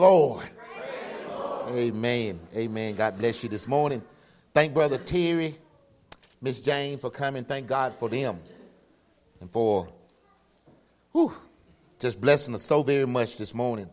Lord. Amen. Amen. God bless you this morning. Thank Brother Terry, Miss Jane for coming. Thank God for them and for just blessing us so very much this morning.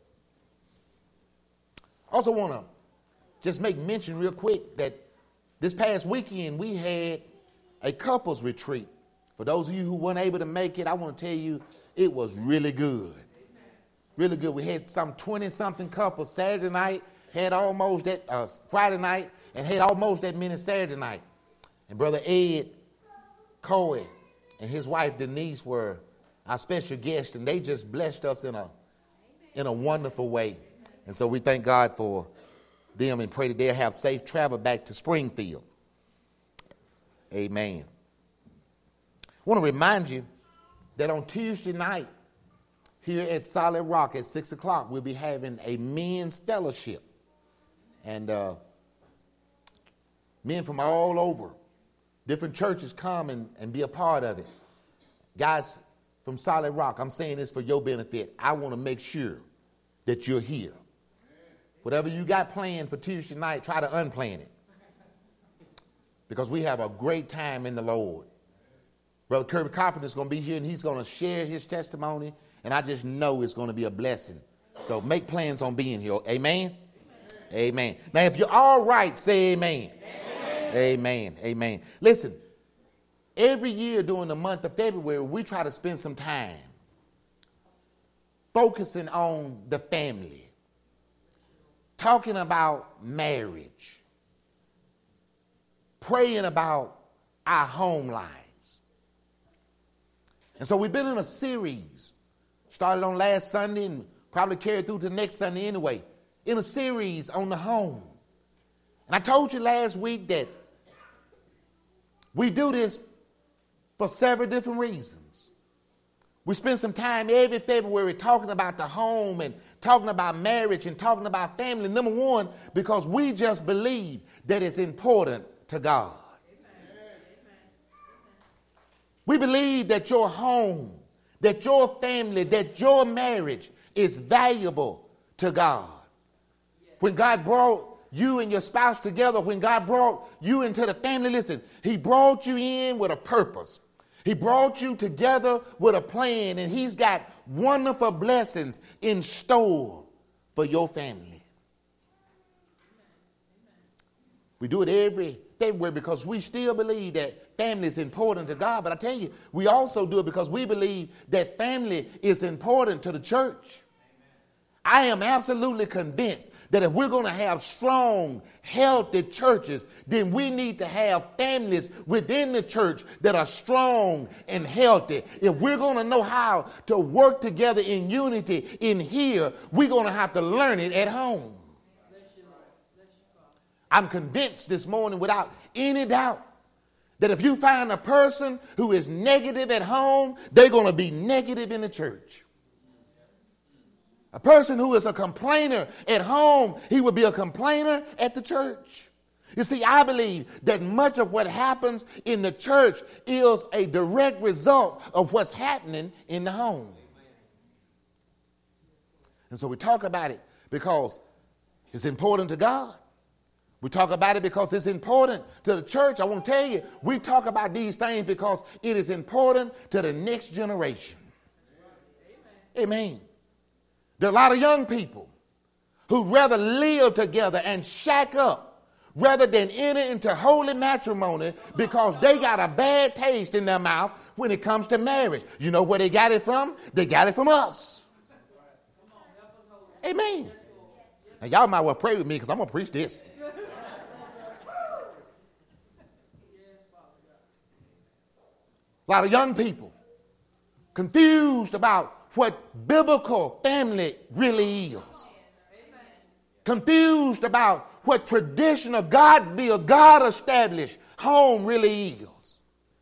Also want to just make mention real quick that this past weekend we had a couples retreat. For those of you who weren't able to make it, I want to tell you it was really good. Really good. We had some 20-something couples Saturday night, had almost that Friday night, and had almost that many Saturday night. And Brother Ed Coy and his wife Denise were our special guests, and they just blessed us in a wonderful way. And so we thank God for them and pray that they'll have safe travel back to Springfield. Amen. I want to remind you that on Tuesday night, here at Solid Rock at 6 o'clock, we'll be having a men's fellowship. And men from all over, different churches come and be a part of it. Guys from Solid Rock, I'm saying this for your benefit. I want to make sure that you're here. Whatever you got planned for Tuesday night, try to unplan it. Because we have a great time in the Lord. Brother Kirby Carpenter is going to be here, and he's going to share his testimony. And I just know it's going to be a blessing. So make plans on being here. Amen? Amen. Now, if you're all right, say amen. Amen. Amen. Listen, every year during the month of February, we try to spend some time focusing on the family, talking about marriage, praying about our home lives. And so we've been in a series, started on last Sunday and probably carried through to next Sunday anyway, in a series on the home. And I told you last week that we do this for several different reasons. We spend some time every February talking about the home and talking about marriage and talking about family. Number one, because we just believe that it's important to God. We believe that your home, that your family, that your marriage is valuable to God. When God brought you and your spouse together, when God brought you into the family, listen, he brought you in with a purpose. He brought you together with a plan, and he's got wonderful blessings in store for your family. We do it every February because we still believe that family is important to God. But I tell you, we also do it because we believe that family is important to the church. I am absolutely convinced that if we're going to have strong, healthy churches, then we need to have families within the church that are strong and healthy. If we're going to know how to work together in unity in here, we're going to have to learn it at home. I'm convinced this morning without any doubt that if you find a person who is negative at home, they're going to be negative in the church. A person who is a complainer at home, he will be a complainer at the church. You see, I believe that much of what happens in the church is a direct result of what's happening in the home. And so we talk about it because it's important to God. We talk about it because it's important to the church. I want to tell you, we talk about these things because it is important to the next generation. Amen. There are a lot of young people who'd rather live together and shack up rather than enter into holy matrimony because they got a bad taste in their mouth when it comes to marriage. You know where they got it from? They got it from us. Amen. Now, y'all might well pray with me because I'm going to preach this. A lot of young people confused about what biblical family really is. Confused about what traditional God-built, God-established home really is.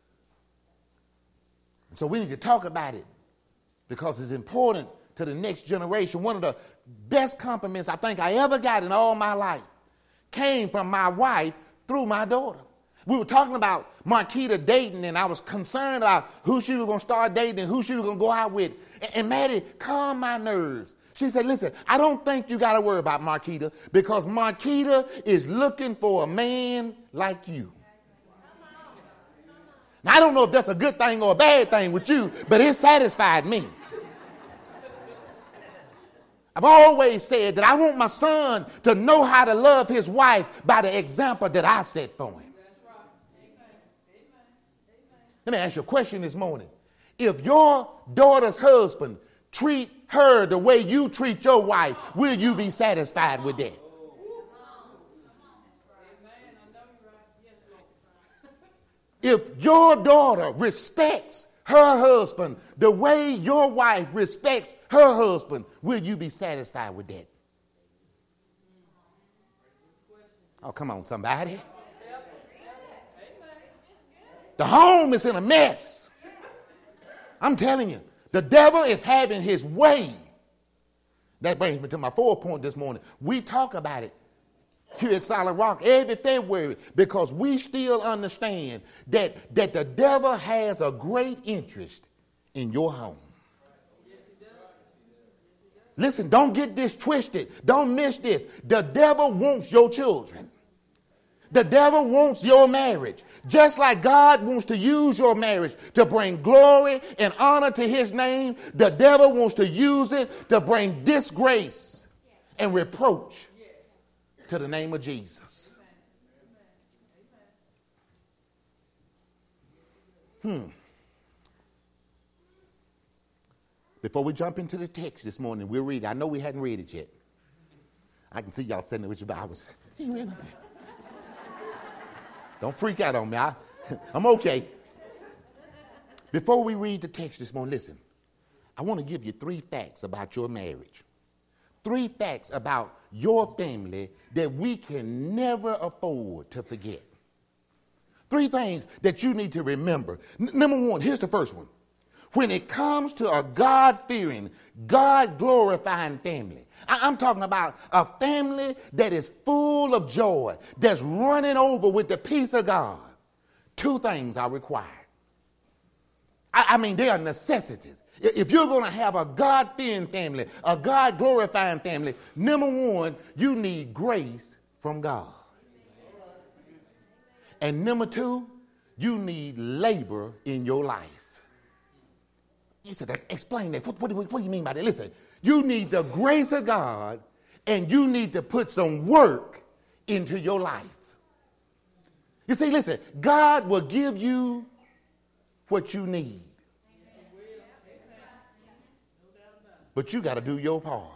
So we need to talk about it because it's important to the next generation. One of the best compliments I think I ever got in all my life came from my wife through my daughter. We were talking about Marquita dating, and I was concerned about who she was going to start dating and who she was going to go out with. And Maddie calmed my nerves She said, listen, I don't think you got to worry about Marquita because Marquita is looking for a man like you. Now, I don't know if that's a good thing or a bad thing with you, but it satisfied me. I've always said that I want my son to know how to love his wife by the example that I set for him. Let me ask you a question this morning. If your daughter's husband treat her the way you treat your wife, will you be satisfied with that? If your daughter respects her husband the way your wife respects her husband, will you be satisfied with that? Oh, come on, somebody. The home is in a mess. I'm telling you, the devil is having his way. That brings me to my fourth point this morning. We talk about it here at Solid Rock every February because we still understand that the devil has a great interest in your home. Listen, don't get this twisted. Don't miss this. The devil wants your children. The devil wants your marriage. Just like God wants to use your marriage to bring glory and honor to his name, the devil wants to use it to bring disgrace and reproach to the name of Jesus. Before we jump into the text this morning, we'll read it. I know we hadn't read it yet. I can see y'all sitting there with your Bibles. Don't freak out on me. I'm okay. Before we read the text this morning, listen. I want to give you 3 facts about your marriage. 3 facts about your family that we can never afford to forget. 3 things that you need to remember. Number 1, here's the first one. When it comes to a God-fearing, God-glorifying family, I'm talking about a family that is full of joy, that's running over with the peace of God. 2 things are required. I mean, they are necessities. If you're going to have a God-fearing family, a God-glorifying family, number 1, you need grace from God. And number 2, you need labor in your life. You said, explain that. What do you mean by that? Listen, you need the grace of God and you need to put some work into your life. You see, listen, God will give you what you need. But you got to do your part.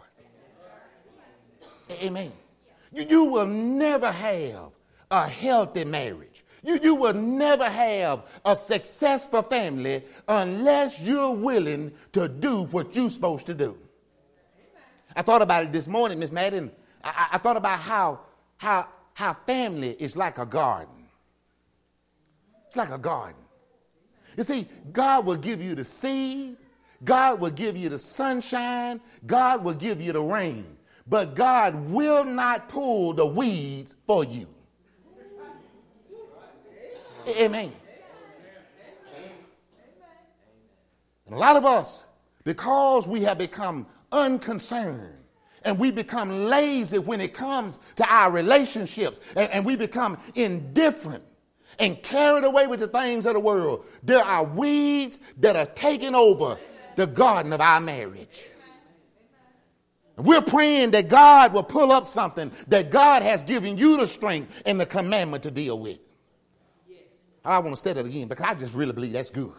Amen. You will never have a healthy marriage. You will never have a successful family unless you're willing to do what you're supposed to do. I thought about it this morning, Miss Madden. I thought about how family is like a garden. It's like a garden. You see, God will give you the seed. God will give you the sunshine. God will give you the rain. But God will not pull the weeds for you. Amen. And a lot of us, because we have become unconcerned and we become lazy when it comes to our relationships and we become indifferent and carried away with the things of the world, there are weeds that are taking over the garden of our marriage. And we're praying that God will pull up something that God has given you the strength and the commandment to deal with. I want to say that again because I just really believe that's good.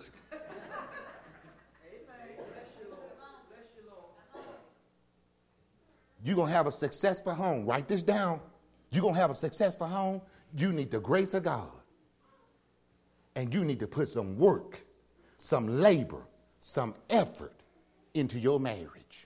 You're going to have a successful home. Write this down. You're going to have a successful home. You need the grace of God. And you need to put some work, some labor, some effort into your marriage.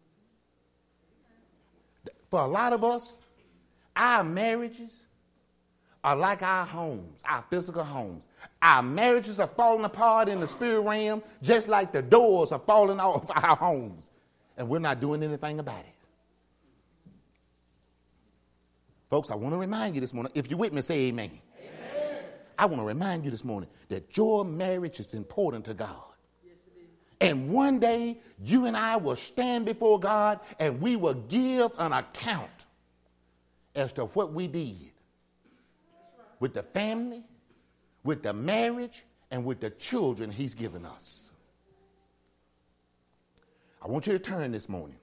For a lot of us, our marriages are like our homes, our physical homes. Our marriages are falling apart in the spirit realm, just like the doors are falling off our homes. And we're not doing anything about it. Folks, I want to remind you this morning, if you're with me, say amen. Amen. I want to remind you this morning that your marriage is important to God. Yes, it is. And one day, you and I will stand before God and we will give an account as to what we did with the family, with the marriage, and with the children he's given us. I want you to turn this morning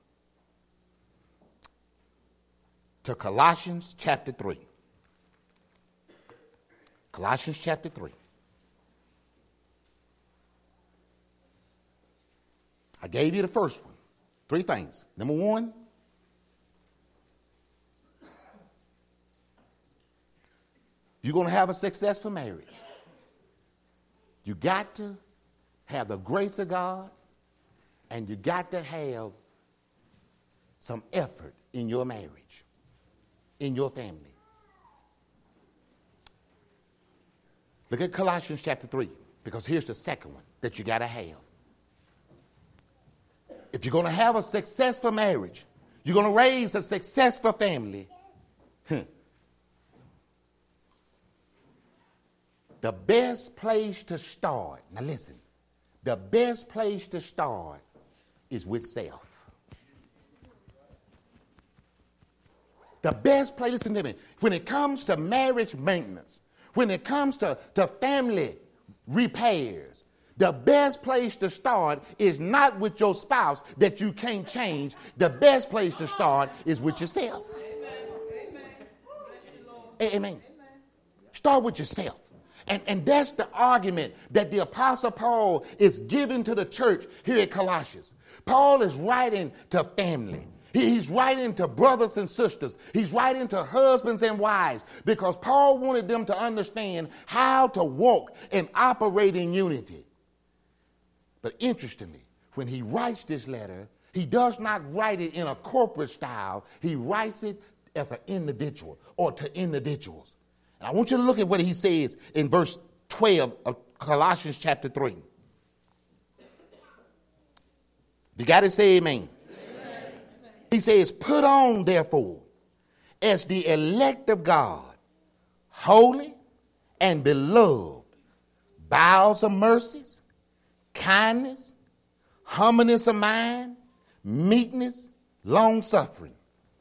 to Colossians chapter 3. Colossians chapter 3. I gave you the first one. 3 things. Number 1, you're going to have a successful marriage. You got to have the grace of God, and you got to have some effort in your marriage, in your family. Look at Colossians chapter 3, because here's the second one that you got to have. If you're going to have a successful marriage, you're going to raise a successful family, the best place to start, now listen, the best place to start is with self. The best place, listen to me, when it comes to marriage maintenance, when it comes to family repairs, the best place to start is not with your spouse that you can't change. The best place to start is with yourself. Amen. Amen. Start with yourself. And that's the argument that the Apostle Paul is giving to the church here at Colossians. Paul is writing to family. He's writing to brothers and sisters. He's writing to husbands and wives because Paul wanted them to understand how to walk and operate in unity. But interestingly, when he writes this letter, he does not write it in a corporate style. He writes it as an individual or to individuals. And I want you to look at what he says in verse 12 of Colossians chapter 3. If you got to say amen. Amen. He says, put on, therefore, as the elect of God, holy and beloved, bowels of mercies, kindness, humbleness of mind, meekness, long-suffering,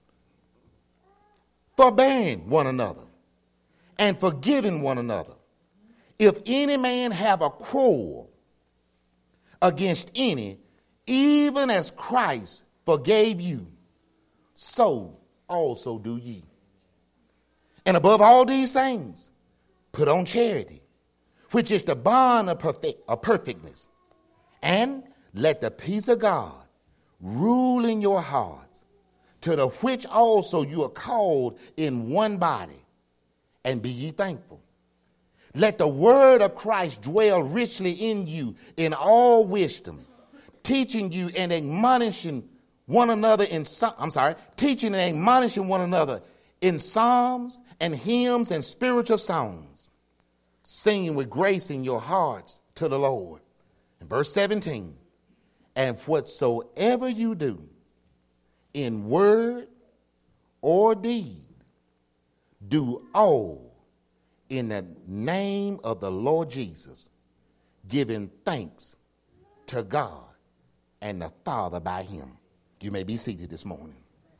forbearing one another, and forgiving one another. If any man have a quarrel against any, even as Christ forgave you, so also do ye. And above all these things, put on charity, which is the bond of perfectness. And let the peace of God rule in your hearts, to the which also you are called in one body, and be ye thankful. Let the word of Christ dwell richly in you in all wisdom, teaching you and admonishing one another in teaching and admonishing one another in psalms and hymns and spiritual songs, singing with grace in your hearts to the Lord. In verse 17, and whatsoever you do in word or deed, do all in the name of the Lord Jesus, giving thanks to God and the Father by him. You may be seated this morning.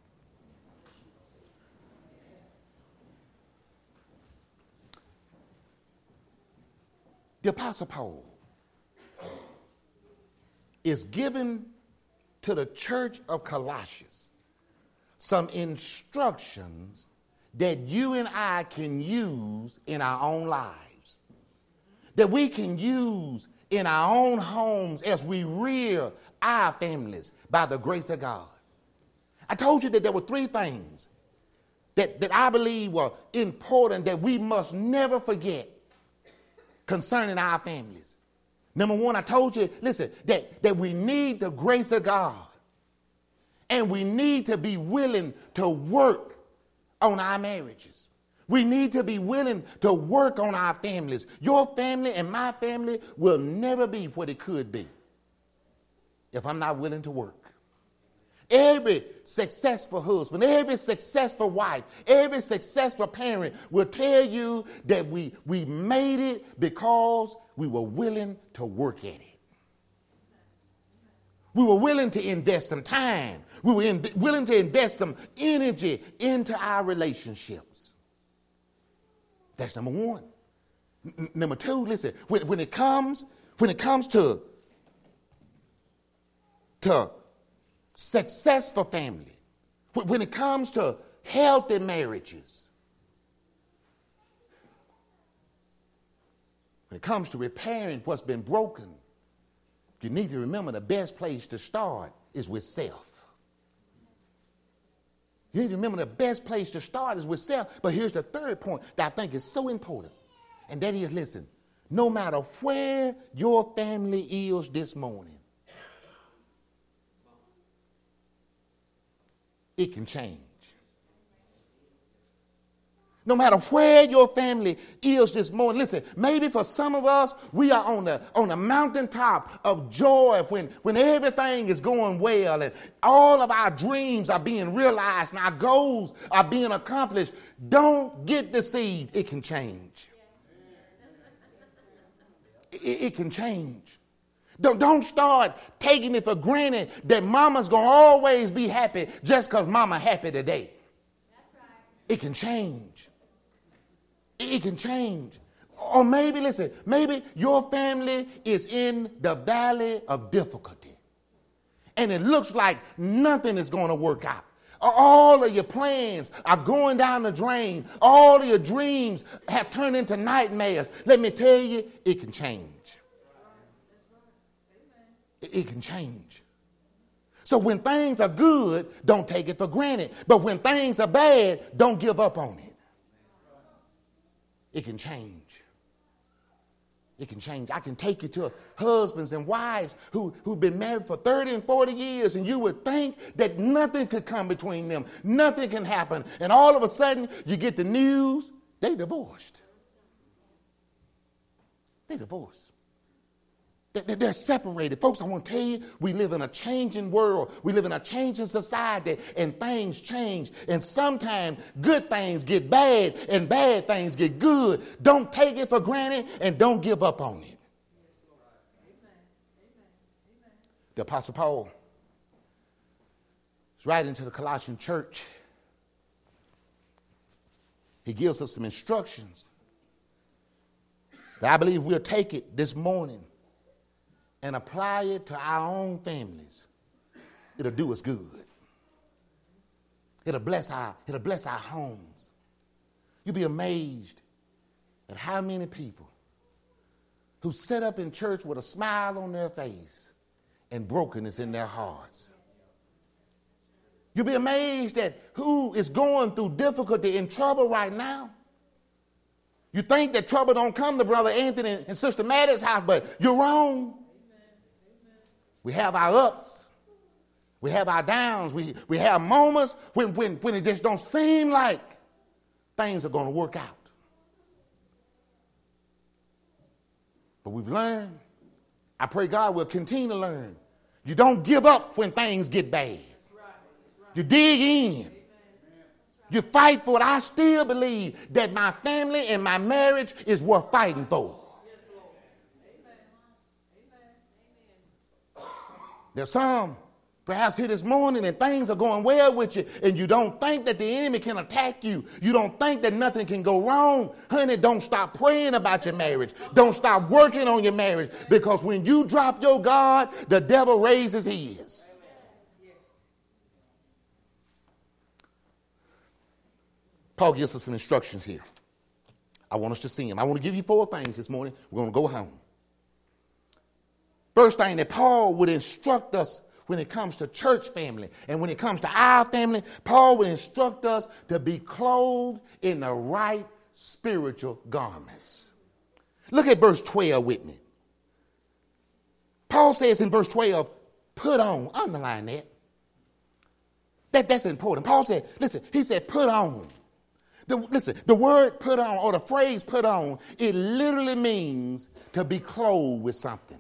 The Apostle Paul is given to the church of Colossians some instructions that you and I can use in our own lives, that we can use in our own homes as we rear our families by the grace of God. I told you that there were 3 things that I believe were important that we must never forget concerning our families. Number 1, I told you, listen, that we need the grace of God. And we need to be willing to work on our marriages. We need to be willing to work on our families. Your family and my family will never be what it could be if I'm not willing to work. Every successful husband, every successful wife, every successful parent will tell you that we made it because we were willing to work at it. We were willing to invest some time. We were willing to invest some energy into our relationships. That's number one. Number two, listen, when it comes to successful family, when it comes to healthy marriages, when it comes to repairing what's been broken, you need to remember the best place to start is with self. You need to remember the best place to start is with self. But here's the third point that I think is so important. And that is, listen, no matter where your family is this morning, it can change. No matter where your family is this morning, listen, maybe for some of us, we are on the mountaintop of joy when everything is going well and all of our dreams are being realized and our goals are being accomplished. Don't get deceived. It can change. It can change. Don't start taking it for granted that mama's going to always be happy just because mama happy today. It can change. It can change. Or maybe, listen, maybe your family is in the valley of difficulty. And it looks like nothing is going to work out. All of your plans are going down the drain. All of your dreams have turned into nightmares. Let me tell you, it can change. It can change. So when things are good, don't take it for granted. But when things are bad, don't give up on it. It can change. It can change. I can take you to husbands and wives who've been married for 30 and 40 years, and you would think that nothing could come between them. Nothing can happen. And all of a sudden, you get the news, they divorced. They divorced. They're separated. Folks, I want to tell you, we live in a changing world. We live in a changing society, and things change. And sometimes good things get bad, and bad things get good. Don't take it for granted, and don't give up on it. The Apostle Paul is writing to the Colossian church. He gives us some instructions that I believe we'll take it this morning and apply it to our own families. It'll do us good. It'll bless our homes. You'll be amazed at how many people who sit up in church with a smile on their face and brokenness in their hearts. You'll be amazed at who is going through difficulty and trouble right now. You think that trouble don't come to Brother Anthony and Sister Maddie's house, but you're wrong. We have our ups. We have our downs. We have moments when it just don't seem like things are going to work out. But we've learned. I pray God will continue to learn. You don't give up when things get bad. You dig in. You fight for it. I still believe that my family and my marriage is worth fighting for. There's some perhaps here this morning and things are going well with you and you don't think that the enemy can attack you. You don't think that nothing can go wrong. Honey, don't stop praying about your marriage. Don't stop working on your marriage, because when you drop your guard, the devil raises his. Paul gives us some instructions here. I want us to see them. I want to give you 4 things this morning. We're going to go home. First thing that Paul would instruct us when it comes to church family and when it comes to our family, Paul would instruct us to be clothed in the right spiritual garments. Look at verse 12 with me. Paul says in verse 12, put on, underline that. That's important. Paul said, listen, he said, put on. The word put on, or the phrase put on, it literally means to be clothed with something.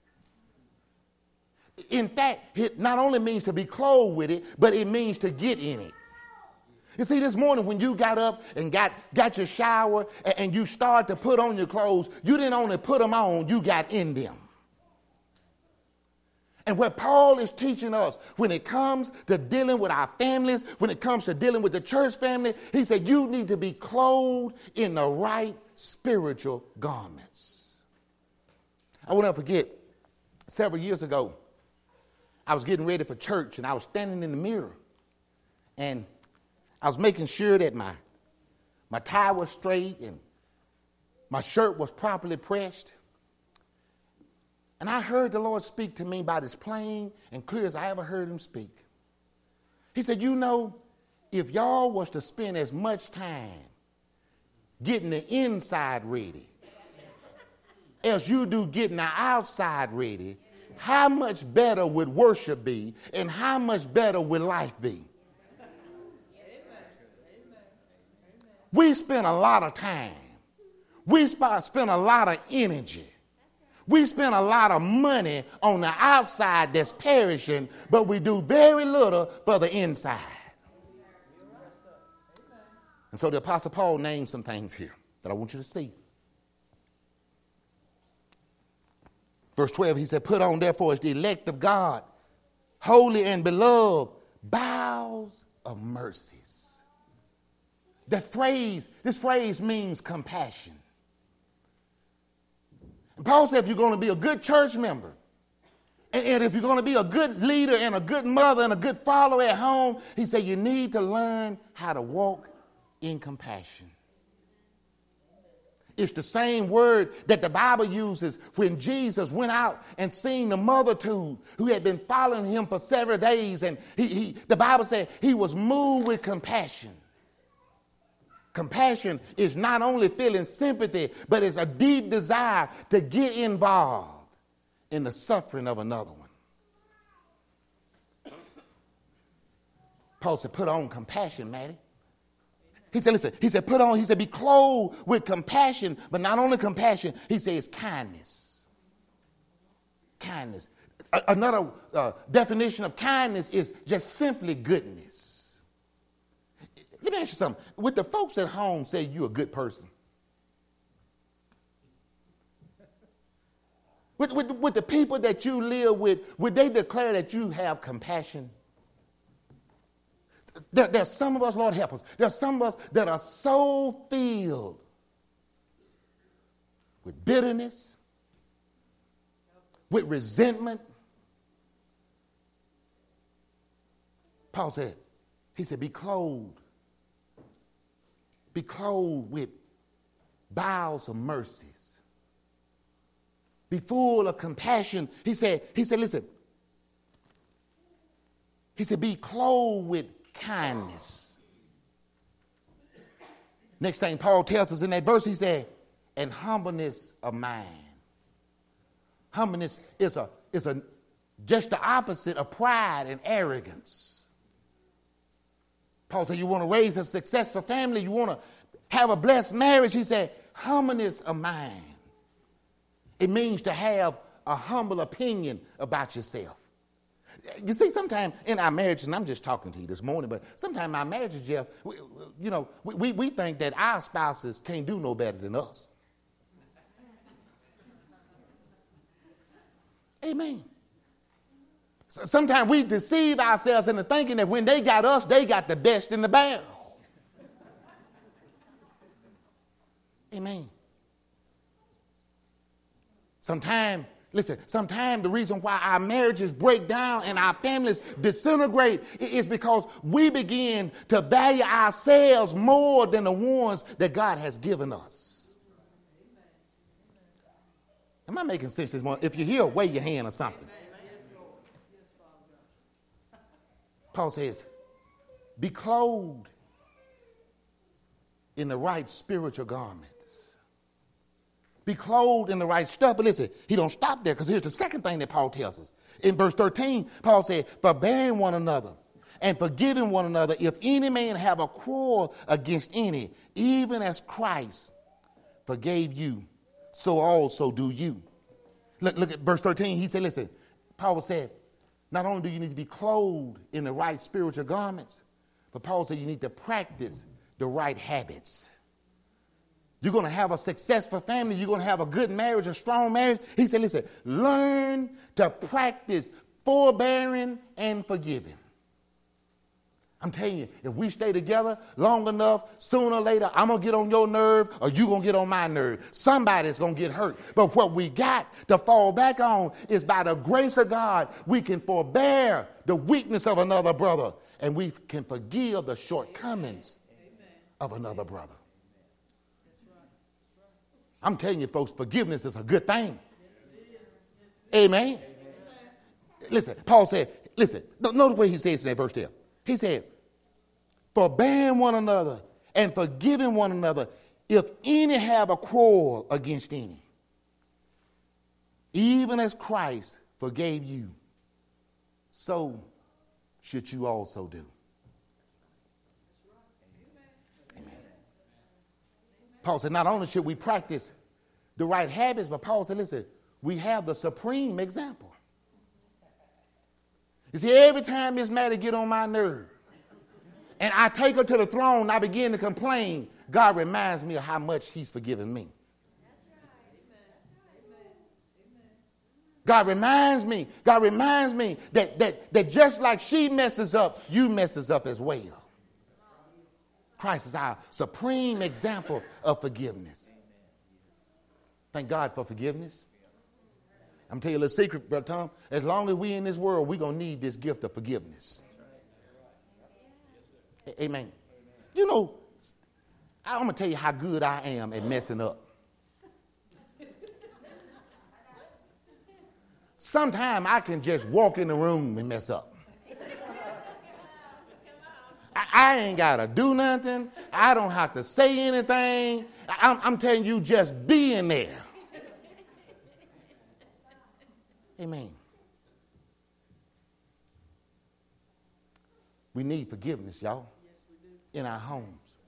In fact, it not only means to be clothed with it, but it means to get in it. You see, this morning when you got up and got your shower and you started to put on your clothes, you didn't only put them on, you got in them. And what Paul is teaching us when it comes to dealing with our families, when it comes to dealing with the church family, he said you need to be clothed in the right spiritual garments. I will never forget, several years ago, I was getting ready for church and I was standing in the mirror and I was making sure that my tie was straight and my shirt was properly pressed. And I heard the Lord speak to me about as plain and clear as I ever heard him speak. He said, you know, if y'all was to spend as much time getting the inside ready as you do getting the outside ready, how much better would worship be and how much better would life be? We spend a lot of time. We spend a lot of energy. We spend a lot of money on the outside that's perishing, but we do very little for the inside. And so the Apostle Paul named some things here that I want you to see. Verse 12, he said, put on therefore as the elect of God, holy and beloved, bowels of mercies. This phrase means compassion. And Paul said if you're going to be a good church member, and if you're going to be a good leader and a good mother and a good follower at home, he said you need to learn how to walk in compassion. It's the same word that the Bible uses when Jesus went out and seen the multitude who had been following him for several days. And the Bible said he was moved with compassion. Compassion is not only feeling sympathy, but it's a deep desire to get involved in the suffering of another one. Paul said, put on compassion, Maddie. He said, listen, he said, be clothed with compassion, but not only compassion, he says kindness. Kindness. Another definition of kindness is just simply goodness. Let me ask you something. Would the folks at home say you're a good person? With the people that you live with, would they declare that you have compassion? There's some of us, Lord help us, there's some of us that are so filled with bitterness, with resentment. Paul said, he said, be clothed with bowels of mercies. Be full of compassion. He said, listen. He said, be clothed with kindness. Next thing Paul tells us in that verse, he said, and humbleness of mind. Humbleness is just the opposite of pride and arrogance. Paul said, you want to raise a successful family, you want to have a blessed marriage. He said, humbleness of mind. It means to have a humble opinion about yourself. You see, sometimes in our marriages, and I'm just talking to you this morning, but sometimes our marriages, Jeff, we think that our spouses can't do no better than us. Amen. Sometimes we deceive ourselves into thinking that when they got us, they got the best in the barrel. Amen. Sometimes the reason why our marriages break down and our families disintegrate is because we begin to value ourselves more than the ones that God has given us. Am I making sense this morning? If you're here, wave your hand or something. Paul says, be clothed in the right spiritual garments. Be clothed in the right stuff. But listen, he don't stop there, because here's the second thing that Paul tells us. In verse 13, Paul said, forbearing one another and forgiving one another, if any man have a quarrel against any, even as Christ forgave you, so also do you. Look at verse 13. He said, listen, Paul said, not only do you need to be clothed in the right spiritual garments, but Paul said you need to practice the right habits. You're going to have a successful family. You're going to have a good marriage, a strong marriage. He said, listen, learn to practice forbearing and forgiving. I'm telling you, if we stay together long enough, sooner or later, I'm going to get on your nerve or you're going to get on my nerve. Somebody's going to get hurt. But what we got to fall back on is by the grace of God, we can forbear the weakness of another brother and we can forgive the shortcomings of another brother. I'm telling you, folks, forgiveness is a good thing. Amen. Listen, Paul said, listen, notice what he says in that verse there. He said, forbearing one another and forgiving one another if any have a quarrel against any. Even as Christ forgave you, so should you also do. Amen. Paul said not only should we practice the right habits, but Paul said, listen, we have the supreme example. You see, every time Miss Maddie get on my nerve, and I take her to the throne and I begin to complain, God reminds me of how much he's forgiven me. God reminds me that just like she messes up, you messes up as well. Christ is our supreme example of forgiveness. Thank God for forgiveness. I'm telling you a little secret, Brother Tom. As long as we in this world, we're going to need this gift of forgiveness. Amen. You know, I'm going to tell you how good I am at messing up. Sometimes I can just walk in the room and mess up. I ain't got to do nothing. I don't have to say anything. I'm telling you, just being there. Amen. We need forgiveness, y'all, in our homes.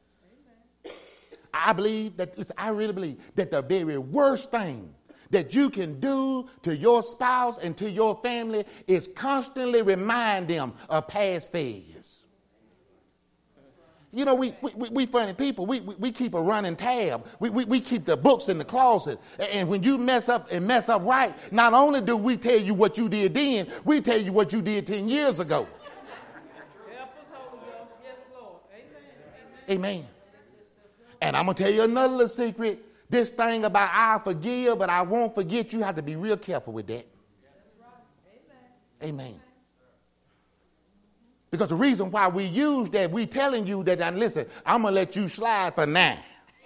I believe that, listen, I really believe that the very worst thing that you can do to your spouse and to your family is constantly remind them of past failures. You know, we funny people. We keep a running tab. We keep the books in the closet. And when you mess up right, not only do we tell you what you did then, we tell you what you did 10 years ago. Help us, Holy Ghost. Yes, Lord. Amen. And I'm going to tell you another little secret. This thing about I forgive, but I won't forget, you have to be real careful with that. That's right. Amen. Because the reason why we use that, we telling you that, and listen, I'm going to let you slide for now.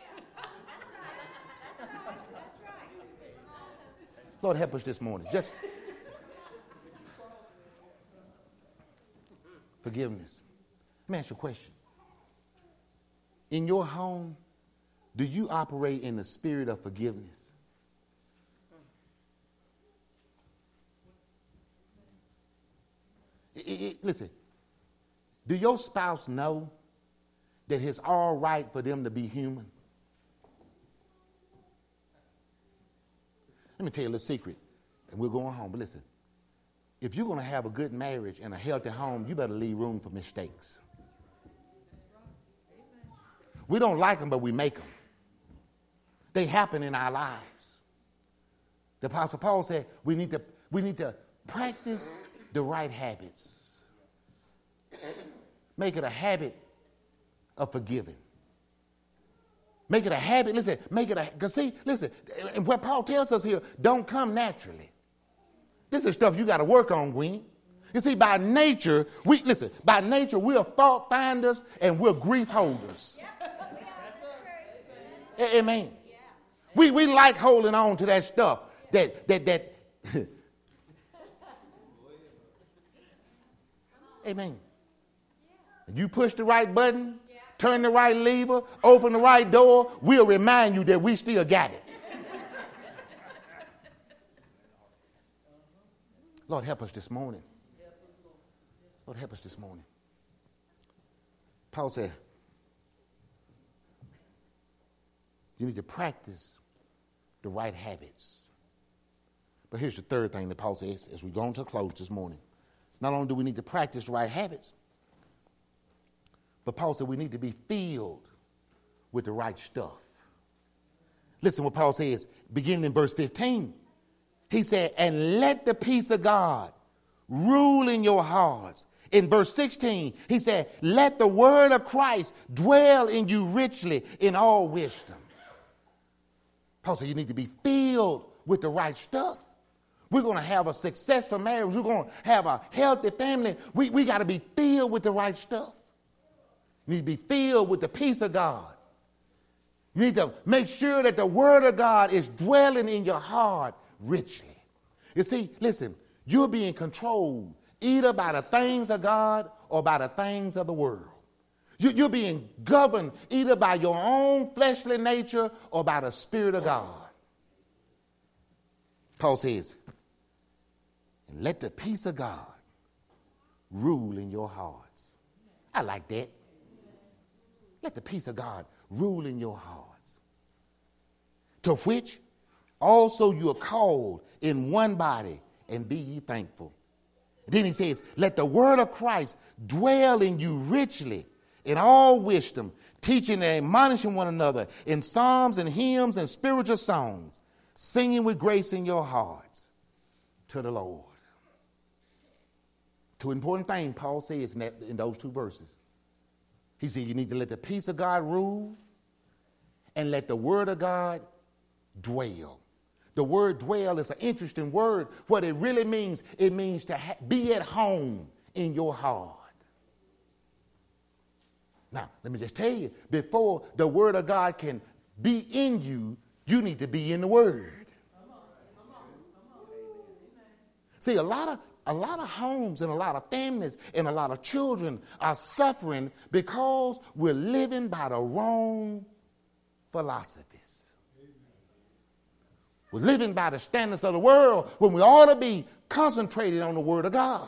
Lord, help us this morning. Just forgiveness. Let me ask you a question. In your home, do you operate in the spirit of forgiveness? Listen, do your spouse know that it's all right for them to be human? Let me tell you a little secret, and we're going home. But listen, if you're going to have a good marriage and a healthy home, you better leave room for mistakes. We don't like them, but we make them. They happen in our lives. The Apostle Paul said we need to practice the right habits. Make it a habit of forgiving. Make it a habit. Listen, because see, listen, and what Paul tells us here, don't come naturally. This is stuff you got to work on, Gwen. You see, by nature, we're fault finders and we're grief holders. Amen. We like holding on to that stuff that Amen. You push the right button, turn the right lever, open the right door, we'll remind you that we still got it. Lord, help us this morning. Lord, help us this morning. Paul said, you need to practice the right habits. But here's the third thing that Paul says as we go on to a close this morning. Not only do we need to practice the right habits, but Paul said we need to be filled with the right stuff. Listen what Paul says, beginning in verse 15. He said, and let the peace of God, rule in your hearts. In verse 16, he said, let the word of Christ dwell in you richly in all wisdom. Paul said you need to be filled with the right stuff. We're going to have a successful marriage. We're going to have a healthy family. We got to be filled with the right stuff. You need to be filled with the peace of God. You need to make sure that the word of God is dwelling in your heart richly. You see, listen, you're being controlled either by the things of God or by the things of the world. You're being governed either by your own fleshly nature or by the Spirit of God. Paul says, and let the peace of God rule in your hearts. I like that. Let the peace of God rule in your hearts. To which also you are called in one body, and be ye thankful. Then he says, let the word of Christ dwell in you richly in all wisdom, teaching and admonishing one another in psalms and hymns and spiritual songs, singing with grace in your hearts to the Lord. Two important things Paul says in those two verses. He said you need to let the peace of God rule and let the word of God dwell. The word dwell is an interesting word. What it really means, it means to be at home in your heart. Now, let me just tell you, before the word of God can be in you, you need to be in the word. See, a lot of homes and a lot of families and a lot of children are suffering because we're living by the wrong philosophies. We're living by the standards of the world when we ought to be concentrated on the word of God.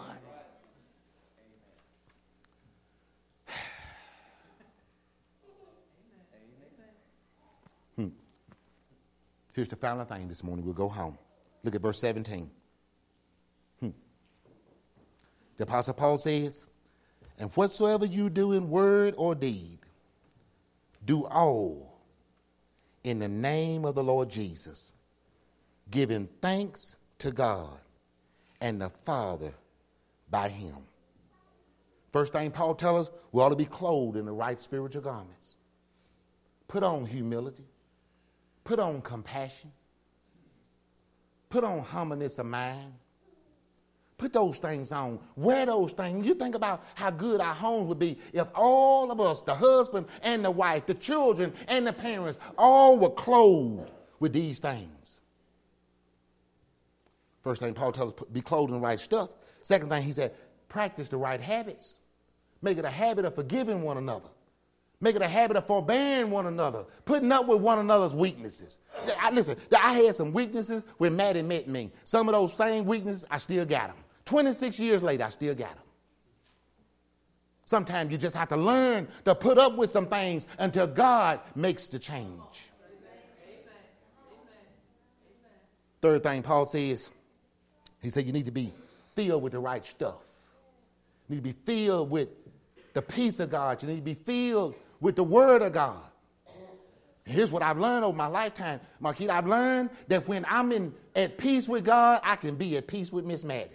Here's the final thing this morning. We'll go home. Look at verse 17. The Apostle Paul says, and whatsoever you do in word or deed, do all in the name of the Lord Jesus, giving thanks to God and the Father by him. First thing Paul tells us, we ought to be clothed in the right spiritual garments. Put on humility. Put on compassion. Put on humbleness of mind. Put those things on. Wear those things. You think about how good our homes would be if all of us, the husband and the wife, the children and the parents, all were clothed with these things. First thing Paul tells us, be clothed in the right stuff. Second thing he said, practice the right habits. Make it a habit of forgiving one another. Make it a habit of forbearing one another, putting up with one another's weaknesses. Listen, I had some weaknesses when Maddie met me. Some of those same weaknesses, I still got them. 26 years later, I still got them. Sometimes you just have to learn to put up with some things until God makes the change. Third thing Paul says, he said you need to be filled with the right stuff. You need to be filled with the peace of God. You need to be filled with the word of God. Here's what I've learned over my lifetime, Marquita. I've learned that when I'm at peace with God, I can be at peace with Miss Maddie.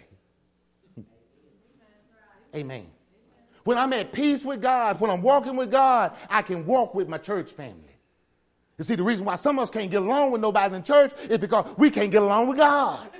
Amen. When I'm at peace with God, when I'm walking with God, I can walk with my church family. You see, the reason why some of us can't get along with nobody in church is because we can't get along with God.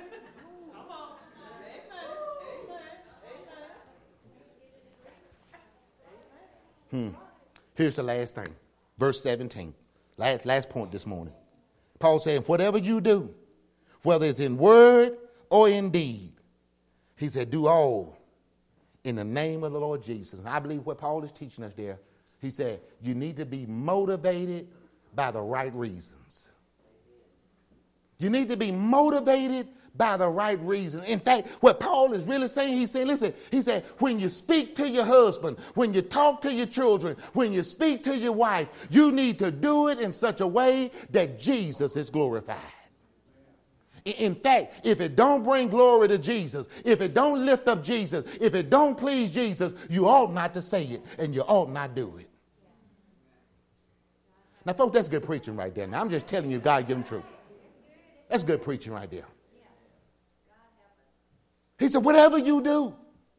Here's the last thing. Verse 17. Last point this morning. Paul saying, whatever you do, whether it's in word or in deed, he said, do all in the name of the Lord Jesus. And I believe what Paul is teaching us there, he said, you need to be motivated by the right reasons. You need to be motivated by the right reason. In fact, what Paul is really saying, he's saying, listen, he said, when you speak to your husband, when you talk to your children, when you speak to your wife, you need to do it in such a way that Jesus is glorified. In fact, if it don't bring glory to Jesus, if it don't lift up Jesus, if it don't please Jesus, you ought not to say it and you ought not do it. Now, folks, that's good preaching right there. Now, I'm just telling you, God give them truth. That's good preaching right there. He said, whatever you do,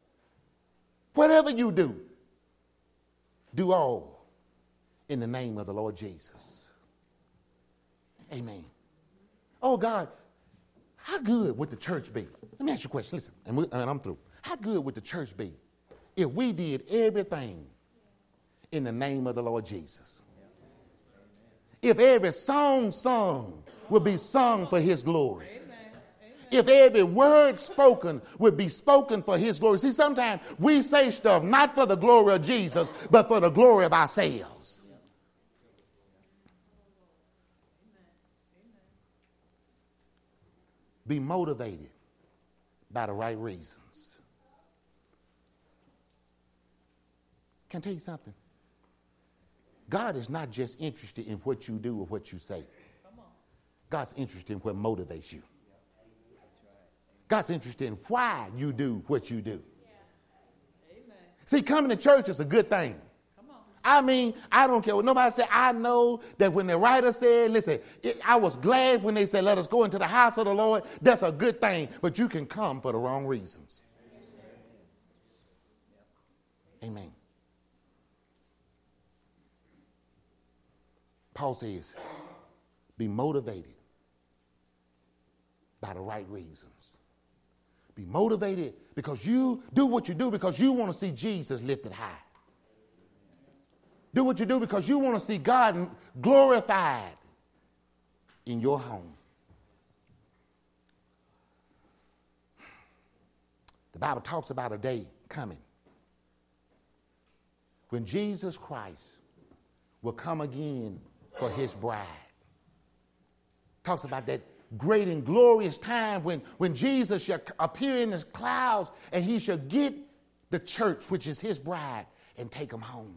do all in the name of the Lord Jesus. Amen. Oh, God, how good would the church be? Let me ask you a question. Listen, and I'm through. How good would the church be if we did everything in the name of the Lord Jesus? If every song sung would be sung for his glory. If every word spoken would be spoken for his glory. See, sometimes we say stuff not for the glory of Jesus, but for the glory of ourselves. Be motivated by the right reasons. Can I tell you something? God is not just interested in what you do or what you say. God's interested in what motivates you. God's interested in why you do what you do. See, coming to church is a good thing. I mean, I don't care what nobody said. I know that when the writer said, listen, I was glad when they said, let us go into the house of the Lord. That's a good thing, but you can come for the wrong reasons. Amen. Paul says, be motivated by the right reasons. Be motivated because you do what you do because you want to see Jesus lifted high. Do what you do because you want to see God glorified in your home. The Bible talks about a day coming when Jesus Christ will come again for his bride. Talks about that great and glorious time when Jesus shall appear in his clouds and he shall get the church, which is his bride, and take them home.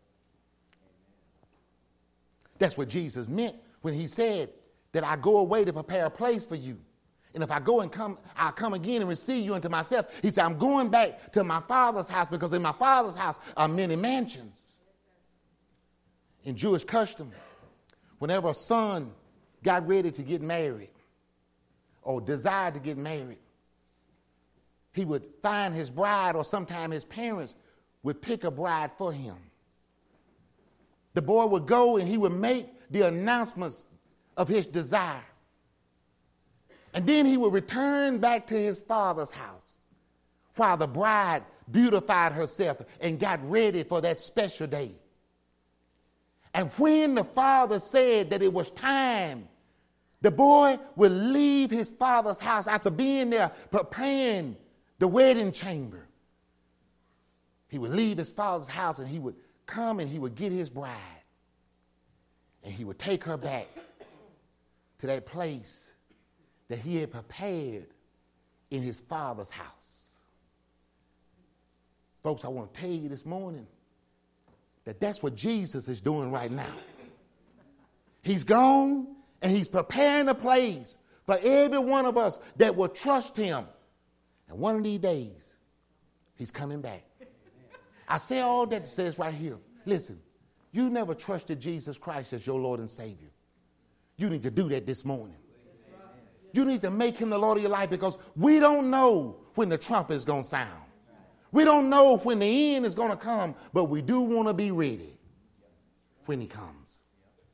That's what Jesus meant when he said that I go away to prepare a place for you. And if I go and come, I'll come again and receive you into myself. He said, I'm going back to my Father's house because in my Father's house are many mansions. In Jewish custom, whenever a son got ready to get married or desired to get married, he would find his bride, or sometime his parents would pick a bride for him. The boy would go and he would make the announcements of his desire. And then he would return back to his father's house while the bride beautified herself and got ready for that special day. And when the father said that it was time, the boy would leave his father's house after being there preparing the wedding chamber. He would leave his father's house and he would come and he would get his bride. And he would take her back to that place that he had prepared in his father's house. Folks, I want to tell you this morning that that's what Jesus is doing right now. He's gone and he's preparing a place for every one of us that will trust him. And one of these days, he's coming back. I say all that says right here. Listen, you never trusted Jesus Christ as your Lord and Savior. You need to do that this morning. You need to make him the Lord of your life because we don't know when the trumpet is going to sound. We don't know when the end is going to come, but we do want to be ready when he comes.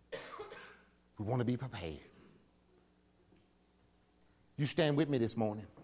We want to be prepared. You stand with me this morning.